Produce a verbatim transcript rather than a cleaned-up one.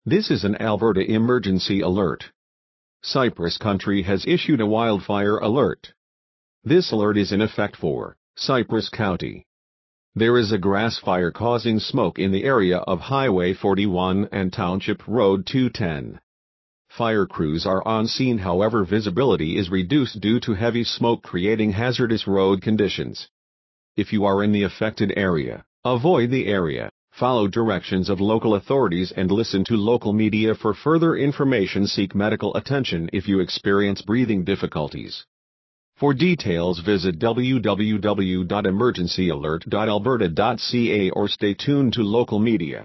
This is an Alberta emergency alert. Cypress Country has issued a wildfire alert. This alert is in effect for Cypress County. There is a grass fire causing smoke in the area of Highway forty-one and Township Road two ten. Fire crews are on scene, however visibility is reduced due to heavy smoke creating hazardous road conditions. If you are in the affected area, avoid the area, follow directions of local authorities and listen to local media for further information. Seek medical attention if you experience breathing difficulties. For details visit w w w dot emergency alert dot alberta dot c a or stay tuned to local media.